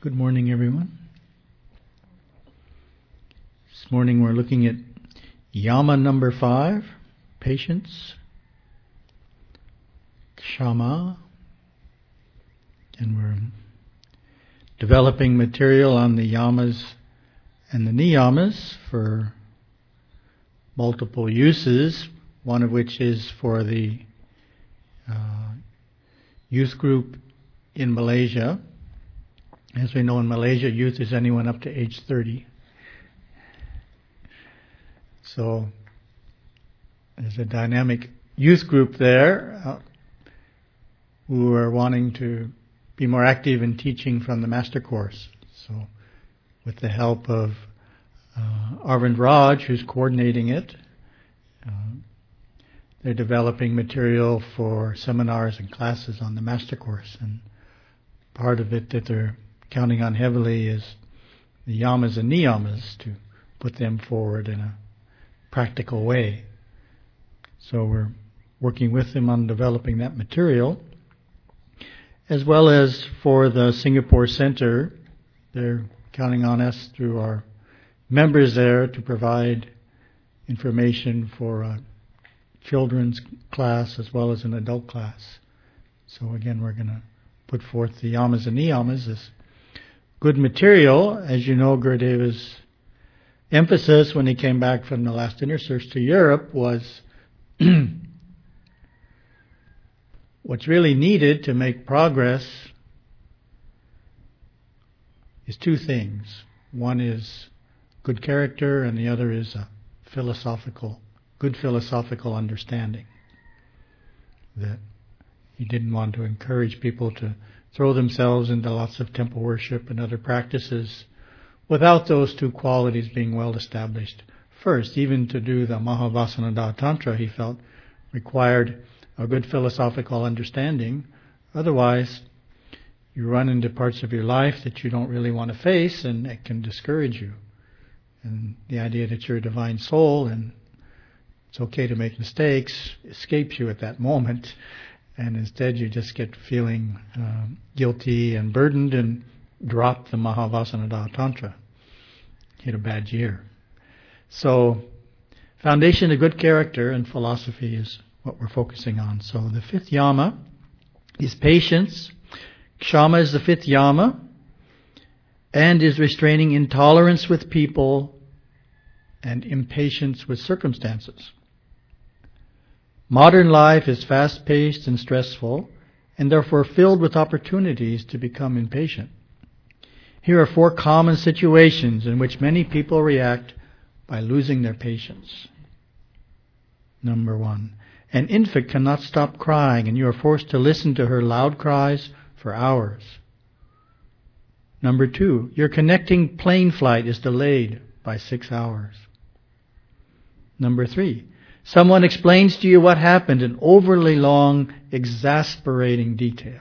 Good morning, everyone. This morning we're looking at Yama number 5, patience, Kshama, and we're developing material on the yamas and the niyamas for multiple uses, one of which is for the youth group in Malaysia. As we know, in Malaysia, youth is anyone up to age 30. So there's a dynamic youth group there who are wanting to be more active in teaching from the Master Course. So with the help of Arvind Raj, who's coordinating it, they're developing material for seminars and classes on the Master Course. And part of it that they're counting on heavily is the yamas and niyamas, to put them forward in a practical way. So we're working with them on developing that material, as well as for the Singapore Center. They're counting on us through our members there to provide information for a children's class as well as an adult class. So again, we're going to put forth the yamas and niyamas as good material. As you know, Gurudeva's emphasis when he came back from the last inner search to Europe was what's really needed to make progress is two things. One is good character, and the other is a good philosophical understanding. That he didn't want to encourage people to throw themselves into lots of temple worship and other practices without those two qualities being well established first. Even to do the Mahavasanada Tantra, he felt, required a good philosophical understanding. Otherwise, you run into parts of your life that you don't really want to face, and it can discourage you. And the idea that you're a divine soul and it's okay to make mistakes escapes you at that moment. And instead you just get feeling guilty and burdened and drop the Mahavasanada Tantra. Hit a bad year. So, foundation of good character and philosophy is what we're focusing on. So the 5th yama is patience. Kshama is the 5th yama and is restraining intolerance with people and impatience with circumstances. Modern life is fast-paced and stressful, and therefore filled with opportunities to become impatient. Here are 4 common situations in which many people react by losing their patience. Number 1, an infant cannot stop crying, and you are forced to listen to her loud cries for hours. Number 2, your connecting plane flight is delayed by 6 hours. Number 3, someone explains to you what happened in overly long, exasperating detail.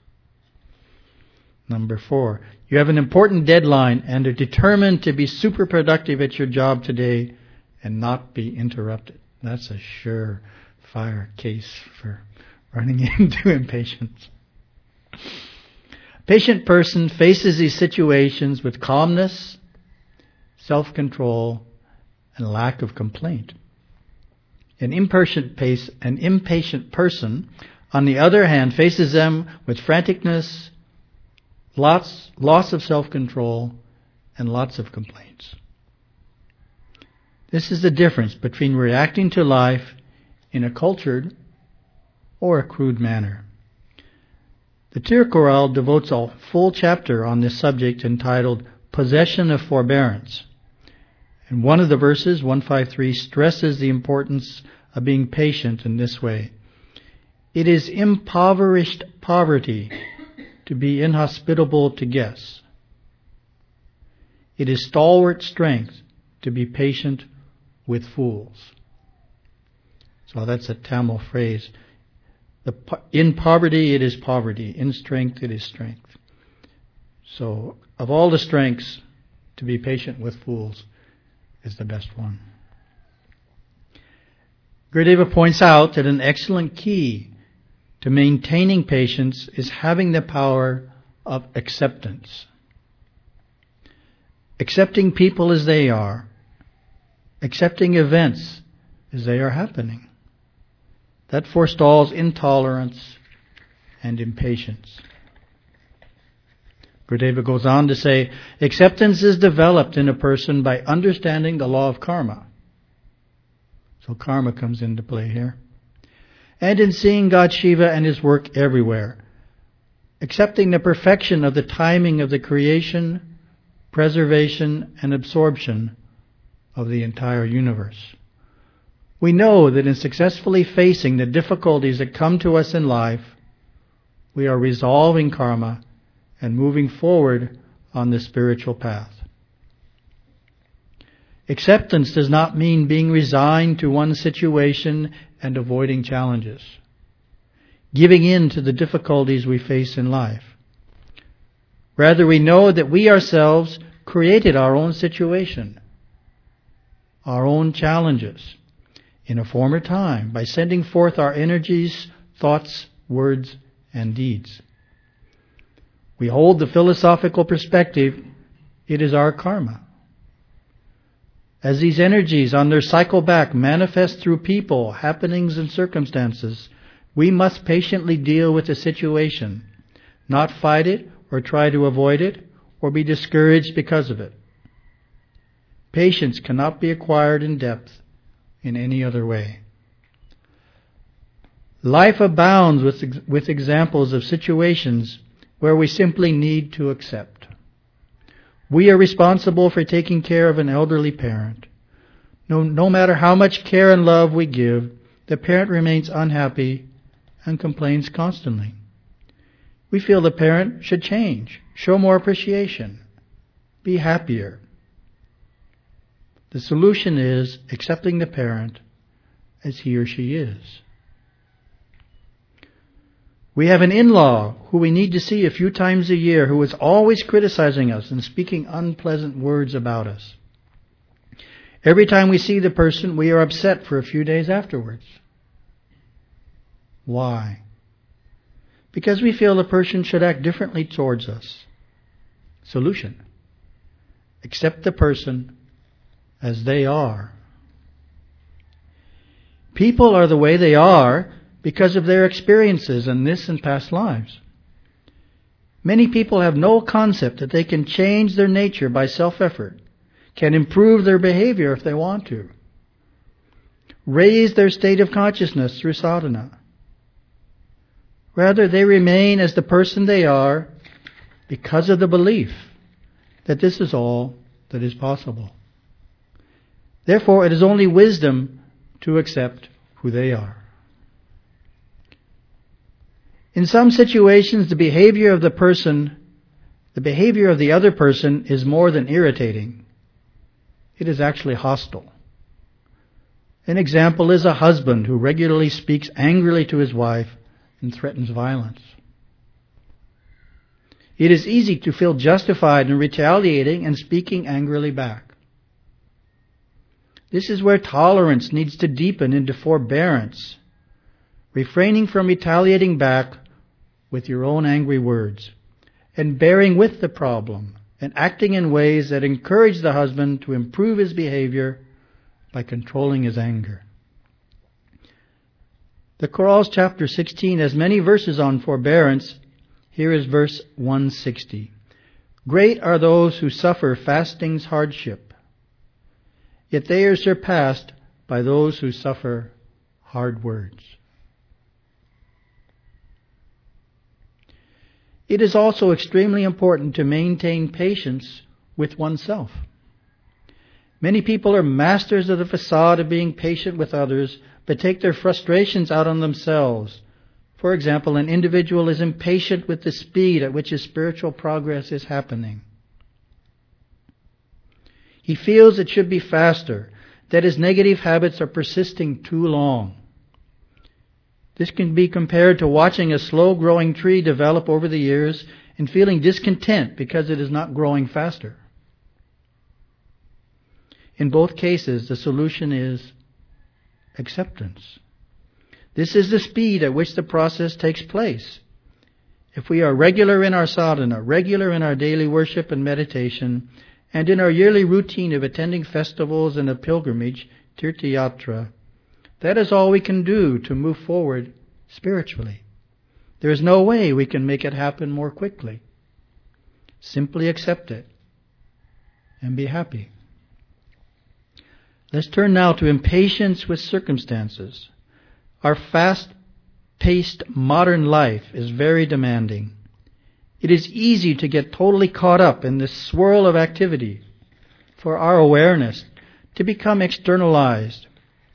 Number 4, you have an important deadline and are determined to be super productive at your job today and not be interrupted. That's a surefire case for running into impatience. A patient person faces these situations with calmness, self-control, and lack of complaint. An impatient person, on the other hand, faces them with franticness, loss of self-control, and lots of complaints. This is the difference between reacting to life in a cultured or a crude manner. The Tirukkural devotes a full chapter on this subject entitled Possession of Forbearance. And one of the verses, 153, stresses the importance of being patient in this way. It is impoverished poverty to be inhospitable to guests. It is stalwart strength to be patient with fools. So that's a Tamil phrase. In poverty it is poverty. In strength it is strength. So of all the strengths, to be patient with fools is the best one. Gurudeva points out that an excellent key to maintaining patience is having the power of acceptance. accepting people as they are, accepting events as they are happening. That forestalls intolerance and impatience. Gurudeva goes on to say, acceptance is developed in a person by understanding the law of karma. So karma comes into play here. And in seeing God Shiva and His work everywhere, accepting the perfection of the timing of the creation, preservation, and absorption of the entire universe. We know that in successfully facing the difficulties that come to us in life, we are resolving karma and moving forward on the spiritual path. Acceptance does not mean being resigned to one situation and avoiding challenges, giving in to the difficulties we face in life. Rather, we know that we ourselves created our own situation, our own challenges, in a former time by sending forth our energies, thoughts, words, and deeds. We hold the philosophical perspective, it is our karma. As these energies on their cycle back manifest through people, happenings, and circumstances, we must patiently deal with the situation, not fight it or try to avoid it or be discouraged because of it. Patience cannot be acquired in depth in any other way. Life abounds with examples of situations where we simply need to accept. We are responsible for taking care of an elderly parent. No matter how much care and love we give, the parent remains unhappy and complains constantly. We feel the parent should change, show more appreciation, be happier. The solution is accepting the parent as he or she is. We have an in-law who we need to see a few times a year who is always criticizing us and speaking unpleasant words about us. Every time we see the person, we are upset for a few days afterwards. Why? Because we feel the person should act differently towards us. Solution: accept the person as they are. People are the way they are because of their experiences in this and past lives. Many people have no concept that they can change their nature by self-effort, can improve their behavior if they want to, raise their state of consciousness through sadhana. Rather, they remain as the person they are because of the belief that this is all that is possible. Therefore, it is only wisdom to accept who they are. In some situations, the behavior of the other person is more than irritating. It is actually hostile. An example is a husband who regularly speaks angrily to his wife and threatens violence. It is easy to feel justified in retaliating and speaking angrily back. This is where tolerance needs to deepen into forbearance, refraining from retaliating back with your own angry words, and bearing with the problem, and acting in ways that encourage the husband to improve his behavior by controlling his anger. The Chorals chapter 16 has many verses on forbearance. Here is verse 160. Great are those who suffer fasting's hardship, yet they are surpassed by those who suffer hard words. It is also extremely important to maintain patience with oneself. Many people are masters of the facade of being patient with others, but take their frustrations out on themselves. For example, an individual is impatient with the speed at which his spiritual progress is happening. He feels it should be faster, that his negative habits are persisting too long. This can be compared to watching a slow-growing tree develop over the years and feeling discontent because it is not growing faster. In both cases, the solution is acceptance. This is the speed at which the process takes place. If we are regular in our sadhana, regular in our daily worship and meditation, and in our yearly routine of attending festivals and a pilgrimage, Tirthayatra, that is all we can do to move forward spiritually. There is no way we can make it happen more quickly. Simply accept it and be happy. Let's turn now to impatience with circumstances. Our fast-paced modern life is very demanding. It is easy to get totally caught up in this swirl of activity, for our awareness to become externalized.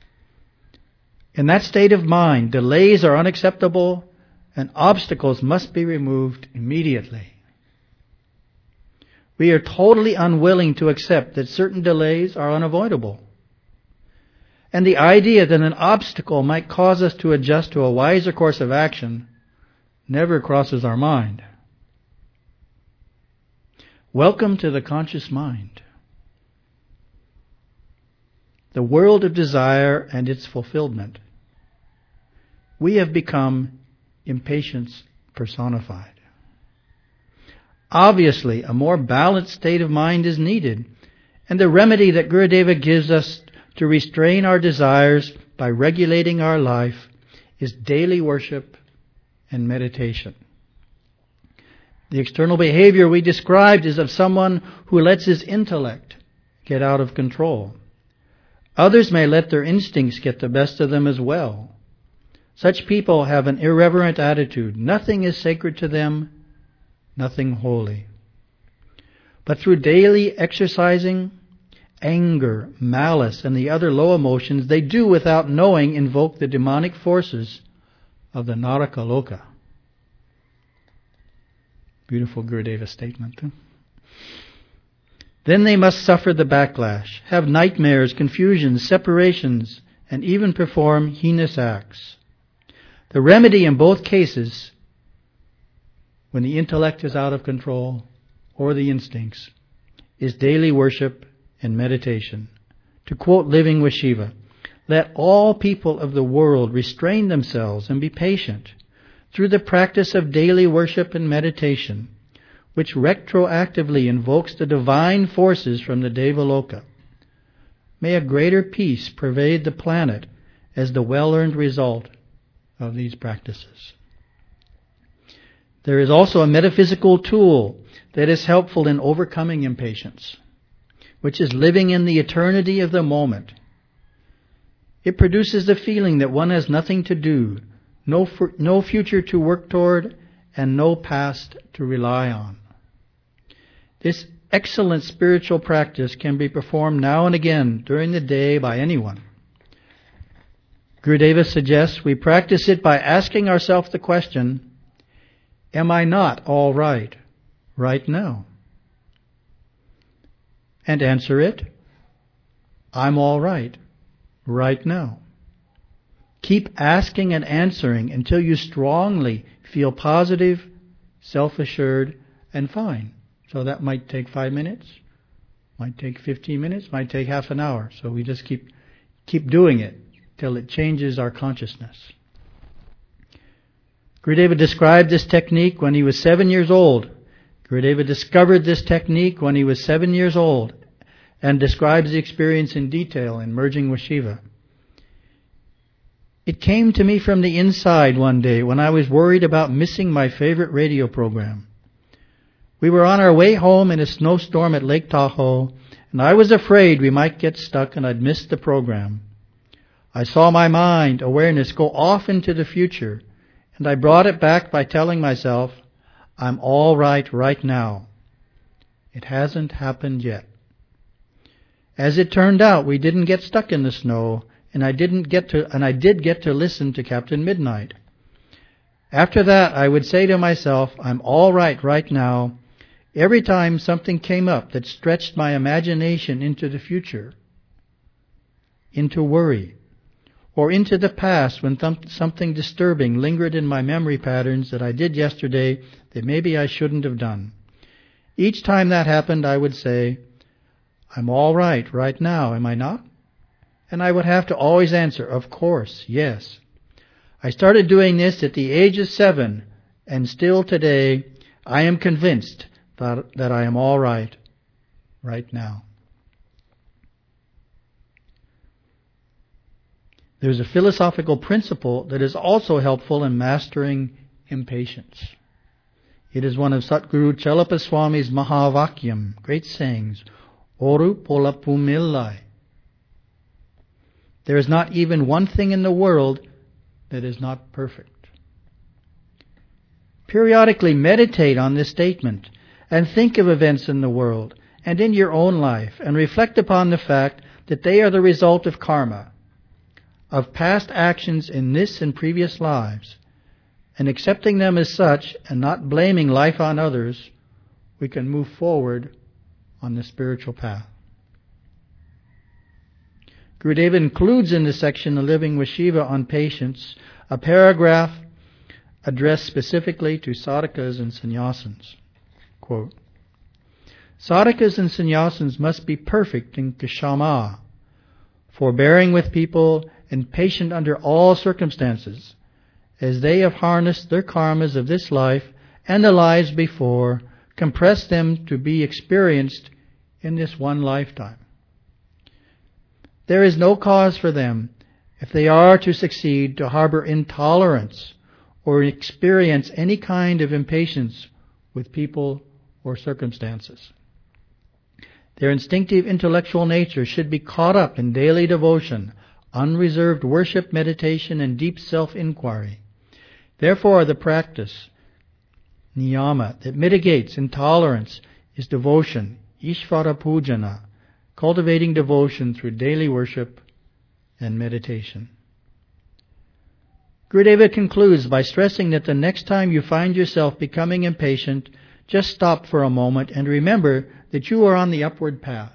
In that state of mind, delays are unacceptable and obstacles must be removed immediately. We are totally unwilling to accept that certain delays are unavoidable. And the idea that an obstacle might cause us to adjust to a wiser course of action never crosses our mind. Welcome to the conscious mind, the world of desire and its fulfillment. We have become impatience personified. Obviously, a more balanced state of mind is needed, and the remedy that Gurudeva gives us to restrain our desires by regulating our life is daily worship and meditation. The external behavior we described is of someone who lets his intellect get out of control. Others may let their instincts get the best of them as well. Such people have an irreverent attitude. Nothing is sacred to them, nothing holy. But through daily exercising, anger, malice, and the other low emotions, they do, without knowing, invoke the demonic forces of the Naraka Loka. Beautiful Gurudeva statement. Then they must suffer the backlash, have nightmares, confusions, separations, and even perform heinous acts. The remedy in both cases, when the intellect is out of control or the instincts, is daily worship and meditation. To quote Living with Shiva, let all people of the world restrain themselves and be patient through the practice of daily worship and meditation, which retroactively invokes the divine forces from the Devaloka. May a greater peace pervade the planet as the well-earned result of these practices. There is also a metaphysical tool that is helpful in overcoming impatience, which is living in the eternity of the moment. It produces the feeling that one has nothing to do, no future to work toward, and no past to rely on. This excellent spiritual practice can be performed now and again during the day by anyone. Gurudeva suggests we practice it by asking ourselves the question, am I not all right now? And answer it, I'm all right now. Keep asking and answering until you strongly feel positive, self-assured, and fine. So that might take 5 minutes, might take 15 minutes, might take half an hour. So we just keep doing it till it changes our consciousness. Gurudeva described this technique when he was 7 years old. Gurudeva discovered this technique when he was 7 years old and describes the experience in detail in Merging with Shiva. It came to me from the inside one day when I was worried about missing my favorite radio program. We were on our way home in a snowstorm at Lake Tahoe, and I was afraid we might get stuck and I'd miss the program. I saw my mind, awareness, go off into the future, and I brought it back by telling myself, I'm all right now. It hasn't happened yet. As it turned out, we didn't get stuck in the snow, and I did get to listen to Captain Midnight. After that, I would say to myself, I'm all right now, every time something came up that stretched my imagination into the future, into worry, or into the past when something disturbing lingered in my memory patterns that I did yesterday that maybe I shouldn't have done. Each time that happened, I would say, I'm all right now, am I not? And I would have to always answer, of course, yes. I started doing this at the age of 7, and still today I am convinced that I am all right right now. There's a philosophical principle that is also helpful in mastering impatience. It is one of Satguru Chalapa Swami's Mahavakyam, great sayings, Oru Pola Pumillai. There is not even one thing in the world that is not perfect. Periodically meditate on this statement and think of events in the world and in your own life and reflect upon the fact that they are the result of karma, of past actions in this and previous lives, and accepting them as such and not blaming life on others, we can move forward on the spiritual path. Gurudeva includes in this section, The Living with Shiva on Patience, a paragraph addressed specifically to sadhakas and sannyasins. Quote, sadhakas and sannyasins must be perfect in kshama, forbearing with people and patient under all circumstances, as they have harnessed their karmas of this life and the lives before, compress them to be experienced in this one lifetime. There is no cause for them, if they are to succeed, to harbor intolerance or experience any kind of impatience with people or circumstances. Their instinctive intellectual nature should be caught up in daily devotion, unreserved worship, meditation, and deep self-inquiry. Therefore, the practice, niyama, that mitigates intolerance is devotion, Ishvara Pujana, cultivating devotion through daily worship and meditation. Gurudeva concludes by stressing that the next time you find yourself becoming impatient, just stop for a moment and remember that you are on the upward path.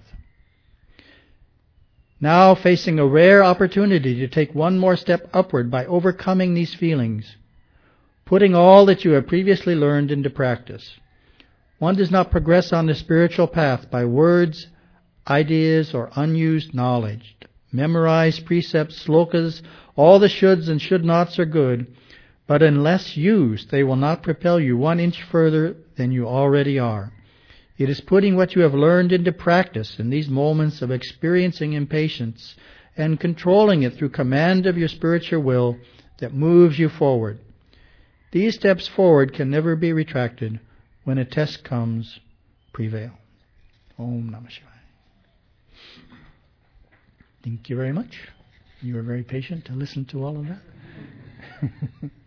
Now facing a rare opportunity to take one more step upward by overcoming these feelings, putting all that you have previously learned into practice. One does not progress on the spiritual path by words, ideas, or unused knowledge. Memorized precepts, slokas, all the shoulds and should nots are good, but unless used, they will not propel you 1 inch further than you already are. It is putting what you have learned into practice in these moments of experiencing impatience and controlling it through command of your spiritual will that moves you forward. These steps forward can never be retracted. When a test comes, prevail. Om Namah Shivaya. Thank you very much. You were very patient to listen to all of that.